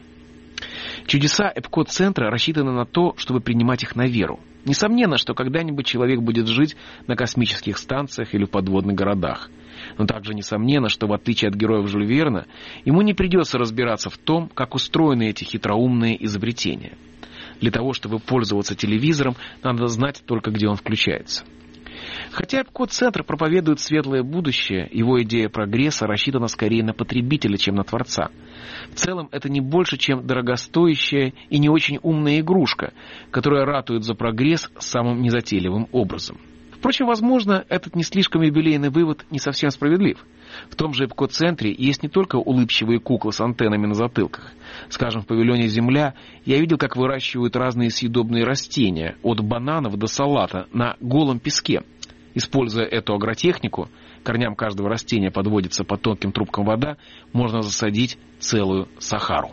Чудеса Эпкот-центра рассчитаны на то, чтобы принимать их на веру. Несомненно, что когда-нибудь человек будет жить на космических станциях или в подводных городах. Но также несомненно, что в отличие от героев Жюль Верна, ему не придется разбираться в том, как устроены эти хитроумные изобретения. Для того, чтобы пользоваться телевизором, надо знать только, где он включается. Хотя Эпкот-центр проповедует светлое будущее, его идея прогресса рассчитана скорее на потребителя, чем на творца. В целом, это не больше, чем дорогостоящая и не очень умная игрушка, которая ратует за прогресс самым незатейливым образом. Впрочем, возможно, этот не слишком юбилейный вывод не совсем справедлив. В том же Эпкот-центре есть не только улыбчивые куклы с антеннами на затылках. Скажем, в павильоне «Земля» я видел, как выращивают разные съедобные растения, от бананов до салата, на голом песке. Используя эту агротехнику, корням каждого растения подводится по тонким трубкам вода, можно засадить целую Сахару.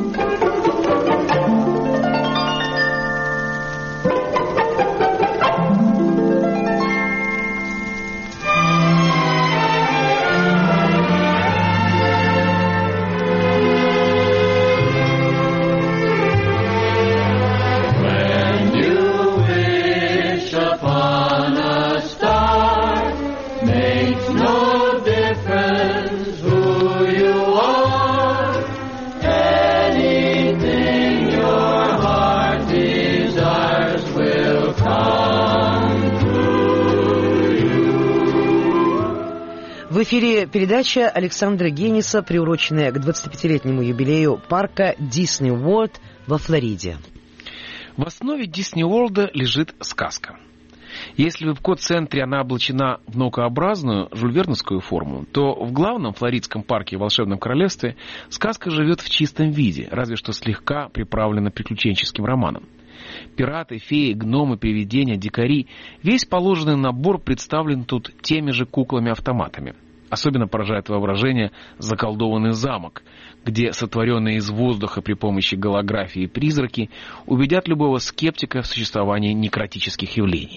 В эфире передача Александра Гениса, приуроченная к 25-летнему юбилею парка Disney World во Флориде. В основе Disney World лежит сказка. Если в Эпкот-центре она облачена в наукообразную жюльверновскую форму, то в главном флоридском парке Волшебном Королевстве сказка живет в чистом виде, разве что слегка приправлена приключенческим романом. Пираты, феи, гномы, привидения, дикари – весь положенный набор представлен тут теми же куклами-автоматами. Особенно поражает воображение заколдованный замок, где сотворенные из воздуха при помощи голографии призраки убедят любого скептика в существовании некротических явлений.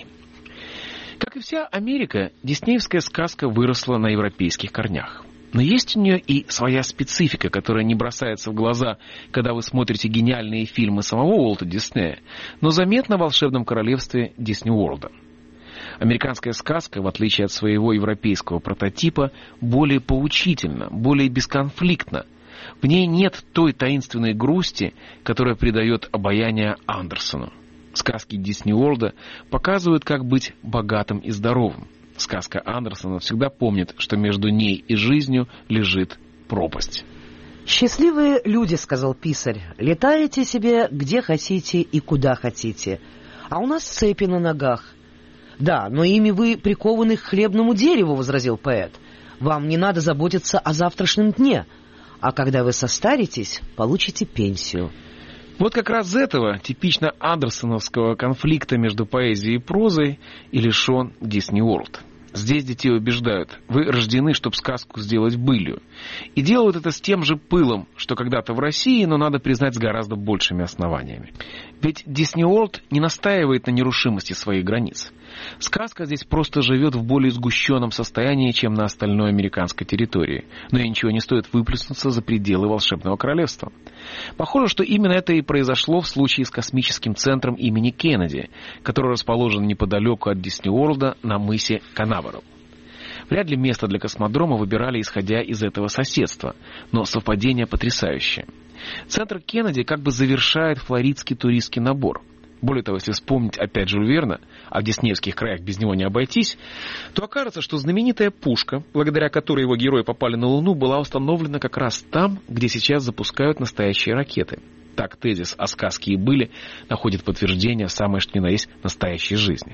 Как и вся Америка, диснеевская сказка выросла на европейских корнях. Но есть у нее и своя специфика, которая не бросается в глаза, когда вы смотрите гениальные фильмы самого Уолта Диснея, но заметна в волшебном королевстве Disney World. Американская сказка, в отличие от своего европейского прототипа, более поучительна, более бесконфликтна. В ней нет той таинственной грусти, которая придает обаяние Андерсону. Сказки Disney World показывают, как быть богатым и здоровым. Сказка Андерсона всегда помнит, что между ней и жизнью лежит пропасть. «Счастливые люди, — сказал писарь, — летаете себе где хотите и куда хотите, а у нас цепи на ногах». «Да, но ими вы прикованы к хлебному дереву, — возразил поэт. Вам не надо заботиться о завтрашнем дне, а когда вы состаритесь, получите пенсию». Вот как раз этого типично андерсоновского конфликта между поэзией и прозой и лишен Disney World. Здесь детей убеждают: вы рождены, чтобы сказку сделать былью. И делают это с тем же пылом, что когда-то в России, но надо признать, с гораздо большими основаниями. Ведь Disney World не настаивает на нерушимости своих границ. Сказка здесь просто живет в более сгущенном состоянии, чем на остальной американской территории. Но ей ничего не стоит выплеснуться за пределы волшебного королевства. Похоже, что именно это и произошло в случае с космическим центром имени Кеннеди, который расположен неподалеку от Disney World на мысе Канаверал. Вряд ли место для космодрома выбирали, исходя из этого соседства, но совпадение потрясающее. Центр Кеннеди как бы завершает флоридский туристский набор. Более того, если вспомнить опять Жюль Верна, а в диснеевских краях без него не обойтись, то окажется, что знаменитая пушка, благодаря которой его герои попали на Луну, была установлена как раз там, где сейчас запускают настоящие ракеты. Так тезис о сказке и быле находит подтверждение в самой что ни на есть настоящей жизни.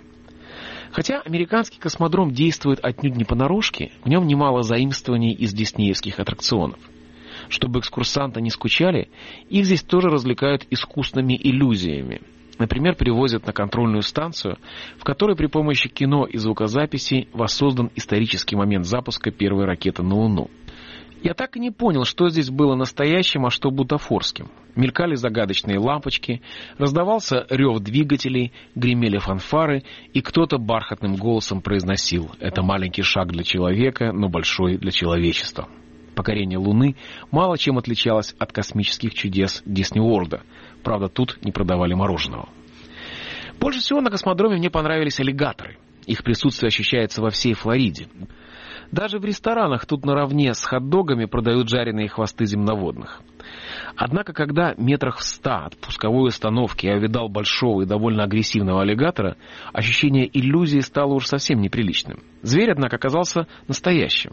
Хотя американский космодром действует отнюдь не понарошке, в нем немало заимствований из диснеевских аттракционов. Чтобы экскурсанты не скучали, их здесь тоже развлекают искусными иллюзиями. Например, привозят на контрольную станцию, в которой при помощи кино и звукозаписи воссоздан исторический момент запуска первой ракеты на Луну. Я так и не понял, что здесь было настоящим, а что бутафорским. Мелькали загадочные лампочки, раздавался рев двигателей, гремели фанфары, и кто-то бархатным голосом произносил: «Это маленький шаг для человека, но большой для человечества». Покорение Луны мало чем отличалось от космических чудес Disney World. Правда, тут не продавали мороженого. Больше всего на космодроме мне понравились аллигаторы. Их присутствие ощущается во всей Флориде. Даже в ресторанах тут наравне с хот-догами продают жареные хвосты земноводных. Однако, когда метрах в 100 от пусковой установки я увидал большого и довольно агрессивного аллигатора, ощущение иллюзии стало уж совсем неприличным. Зверь, однако, оказался настоящим.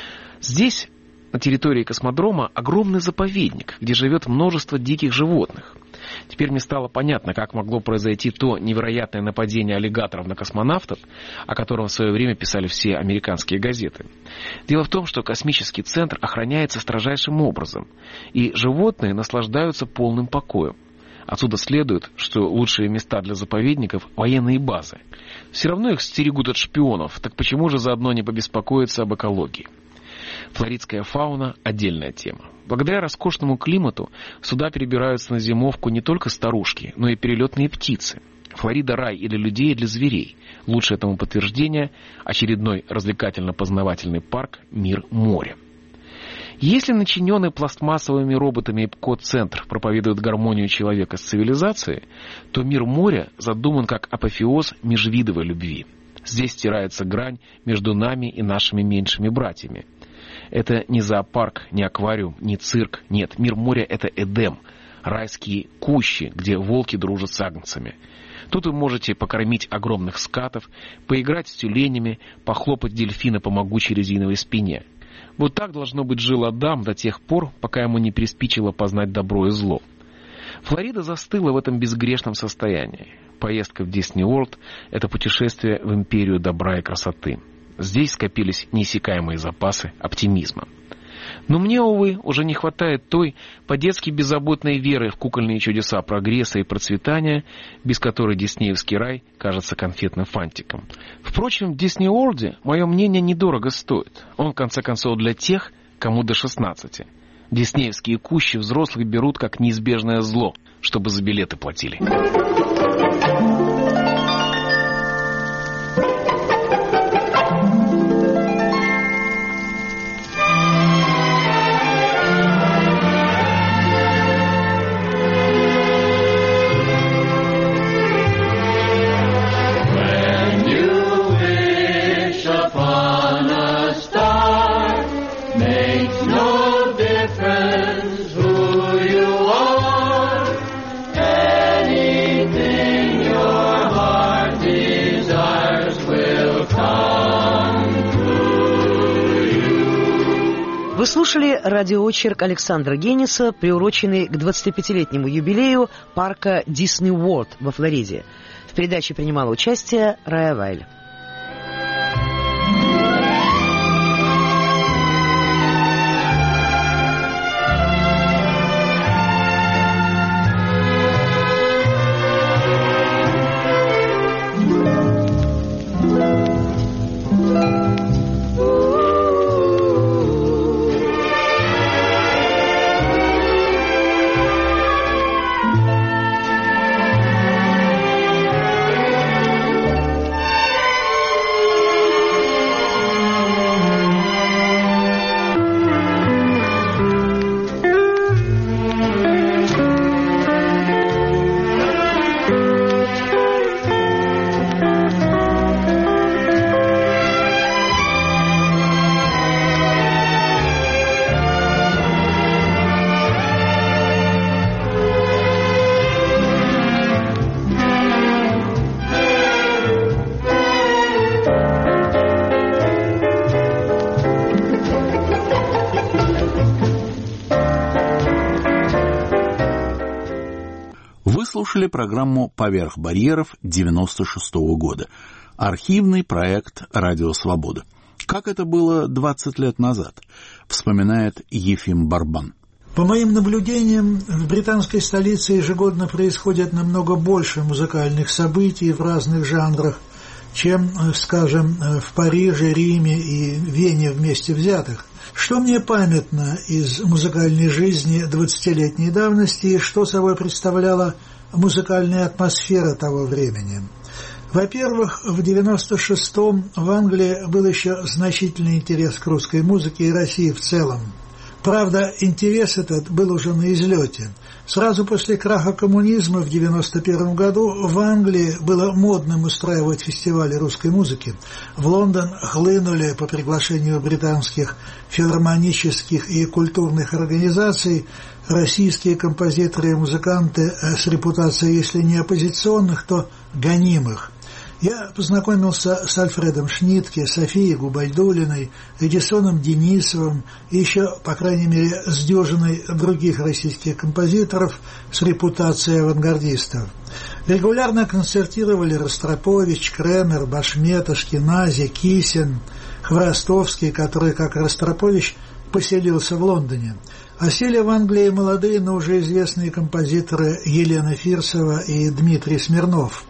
Здесь, на территории космодрома, огромный заповедник, где живет множество диких животных. Теперь мне стало понятно, как могло произойти то невероятное нападение аллигаторов на космонавтов, о котором в свое время писали все американские газеты. Дело в том, что космический центр охраняется строжайшим образом, и животные наслаждаются полным покоем. Отсюда следует, что лучшие места для заповедников – военные базы. Все равно их стерегут от шпионов, так почему же заодно не побеспокоиться об экологии? Флоридская фауна – отдельная тема. Благодаря роскошному климату сюда перебираются на зимовку не только старушки, но и перелетные птицы. Флорида – рай и для людей, и для зверей. Лучшее тому подтверждение – очередной развлекательно-познавательный парк «Мир моря». Если начиненный пластмассовыми роботами Эпкот-центр проповедует гармонию человека с цивилизацией, то «Мир моря» задуман как апофеоз межвидовой любви. Здесь стирается грань между нами и нашими меньшими братьями. Это не зоопарк, не аквариум, не цирк. Нет, «Мир моря» — это Эдем, райские кущи, где волки дружат с агнцами. Тут вы можете покормить огромных скатов, поиграть с тюленями, похлопать дельфина по могучей резиновой спине. Вот так, должно быть, жил Адам до тех пор, пока ему не приспичило познать добро и зло. Флорида застыла в этом безгрешном состоянии. Поездка в Disney World — это путешествие в империю добра и красоты. Здесь скопились неиссякаемые запасы оптимизма. Но мне, увы, уже не хватает той по-детски беззаботной веры в кукольные чудеса прогресса и процветания, без которой диснеевский рай кажется конфетным фантиком. Впрочем, в Disney World мое мнение недорого стоит. Он, в конце концов, для тех, кому до 16. Диснеевские кущи взрослых берут как неизбежное зло, чтобы за билеты платили. Вы слушали радиоочерк Александра Генниса, приуроченный к 25-летнему юбилею парка Disney World во Флориде. В передаче принимала участие Рая Вайль. Слушали программу «Поверх барьеров» 96-го года. Архивный проект «Радио Свобода». Как это было 20 лет назад, вспоминает Ефим Барбан. По моим наблюдениям, в британской столице ежегодно происходит намного больше музыкальных событий в разных жанрах, чем, скажем, в Париже, Риме и Вене вместе взятых. Что мне памятно из музыкальной жизни 20-летней давности и что собой представляла музыкальная атмосфера того времени? Во-первых, в 96-м в Англии был еще значительный интерес к русской музыке и России в целом. Правда, интерес этот был уже на излете. Сразу после краха коммунизма в 91 году в Англии было модным устраивать фестивали русской музыки. В Лондон хлынули по приглашению британских филармонических и культурных организаций российские композиторы и музыканты с репутацией, если не оппозиционных, то гонимых. Я познакомился с Альфредом Шнитке, Софией Губайдуллиной, Эдисоном Денисовым и еще, по крайней мере, с дюжиной других российских композиторов с репутацией авангардистов. Регулярно концертировали Ростропович, Кремер, Башмет, Ашкенази, Кисин, Хворостовский, который, как Ростропович, поселился в Лондоне. Осели в Англии молодые, но уже известные композиторы Елена Фирсова и Дмитрий Смирнов.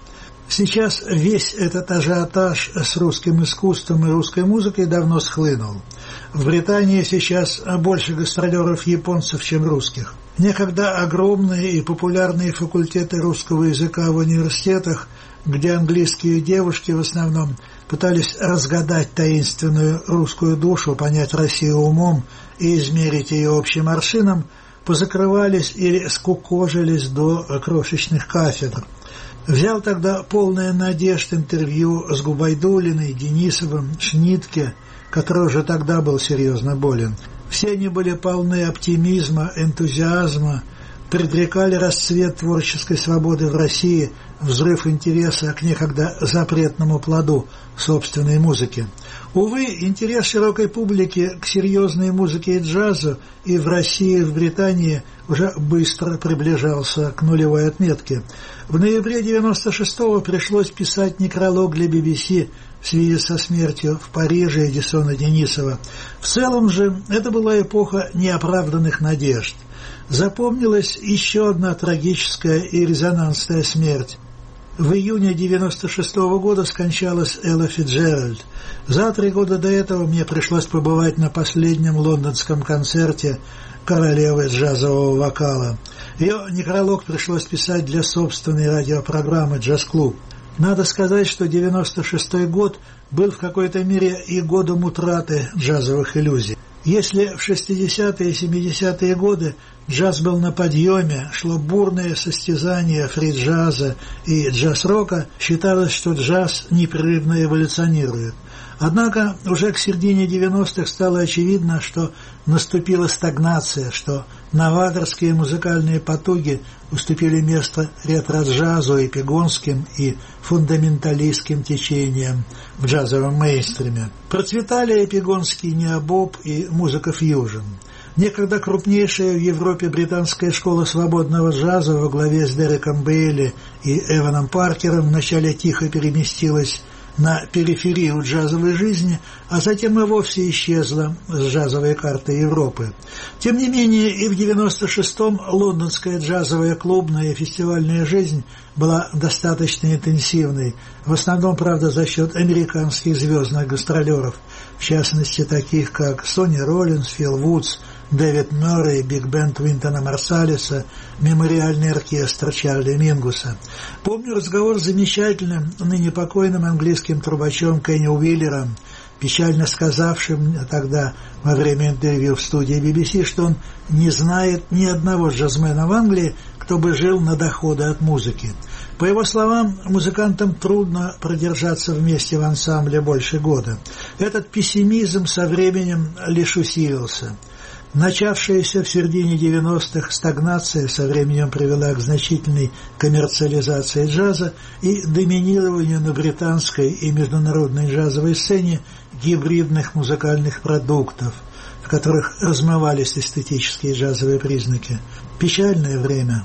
Сейчас весь этот ажиотаж с русским искусством и русской музыкой давно схлынул. В Британии сейчас больше гастролеров-японцев, чем русских. Некогда огромные и популярные факультеты русского языка в университетах, где английские девушки в основном пытались разгадать таинственную русскую душу, понять Россию умом и измерить ее общим аршином, позакрывались или скукожились до крошечных кафедр. Взял тогда полное надежд интервью с Губайдулиной, Денисовым, Шнитке, который уже тогда был серьезно болен. Все они были полны оптимизма, энтузиазма, предрекали расцвет творческой свободы в России, взрыв интереса к некогда запретному плоду собственной музыки. Увы, интерес широкой публики к серьезной музыке и джазу и в России, и в Британии уже быстро приближался к нулевой отметке. В ноябре 96-го пришлось писать некролог для BBC в связи со смертью в Париже Эдисона Денисова. В целом же это была эпоха неоправданных надежд. Запомнилась еще одна трагическая и резонансная смерть. В июне 96-го года скончалась Элла Фицджеральд. За 3 года до этого мне пришлось побывать на последнем лондонском концерте королевы джазового вокала. Ее некролог пришлось писать для собственной радиопрограммы «Джаз-клуб». Надо сказать, что 96-й год был в какой-то мере и годом утраты джазовых иллюзий. Если в 60-е и 70-е годы джаз был на подъеме, шло бурное состязание фри-джаза и джаз-рока, считалось, что джаз непрерывно эволюционирует. Однако уже к середине 90-х стало очевидно, что наступила стагнация, что новаторские музыкальные потуги уступили место ретро-джазу, эпигонским и фундаменталистским течениям в джазовом мейнстриме. Процветали эпигонский необоб и музыка фьюжн. Некогда крупнейшая в Европе британская школа свободного джаза во главе с Дереком Бейли и Эваном Паркером вначале тихо переместилась на периферию джазовой жизни, а затем и вовсе исчезла с джазовой карты Европы. Тем не менее, и в 96-м лондонская джазовая клубная и фестивальная жизнь была достаточно интенсивной, в основном, правда, за счет американских звездных гастролеров, в частности, таких как Сонни Роллинс, Фил Вудс, Дэвид Мёррей, биг-бенд Уинтона Марсалиса, мемориальный оркестр Чарли Мингуса. Помню разговор с замечательным, ныне покойным английским трубачом Кенни Уиллером, печально сказавшим тогда во время интервью в студии BBC, что он не знает ни одного джазмена в Англии, кто бы жил на доходы от музыки. По его словам, музыкантам трудно продержаться вместе в ансамбле больше года. Этот пессимизм со временем лишь усилился. Начавшаяся в середине 90-х стагнация со временем привела к значительной коммерциализации джаза и доминированию на британской и международной джазовой сцене гибридных музыкальных продуктов, в которых размывались эстетические джазовые признаки. Печальное время.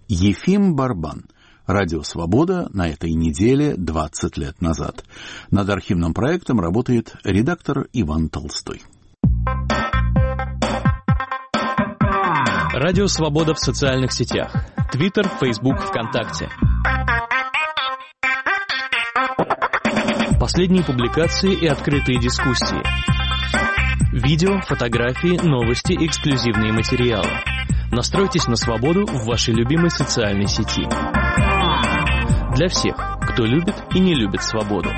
Ефим Барбан. Радио «Свобода» на этой неделе 20 лет назад. Над архивным проектом работает редактор Иван Толстой. Радио «Свобода» в социальных сетях. Твиттер, Фейсбук, ВКонтакте. Последние публикации и открытые дискуссии. Видео, фотографии, новости, эксклюзивные материалы. Настройтесь на свободу в вашей любимой социальной сети. Для всех, кто любит и не любит свободу.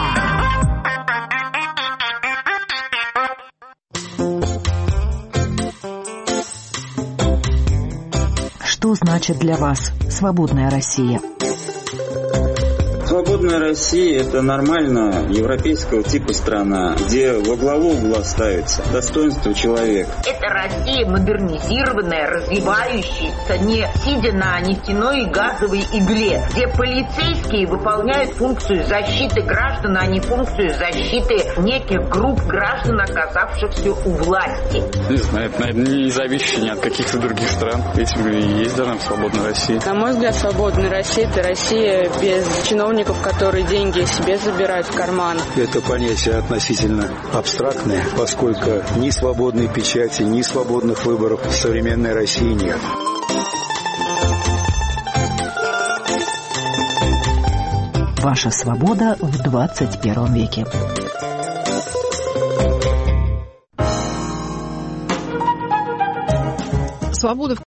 Что значит для вас свободная Россия? Свободная Россия – это нормальная европейского типа страна, где во главу угла ставится достоинство человека. Это Россия модернизированная, развивающаяся, не сидя на нефтяной и газовой игле, где полицейские выполняют функцию защиты граждан, а не функцию защиты неких групп граждан, оказавшихся у власти. Не знаю, это, наверное, не зависящее ни от каких-то других стран. Этим и есть даже свободная Россия. На мой взгляд, свободная Россия – это Россия без чиновников, которые деньги себе забирают в карман. Это понятие относительно абстрактное, поскольку ни свободной печати, ни свободных выборов в современной России нет. Ваша свобода в 21 веке. Свобода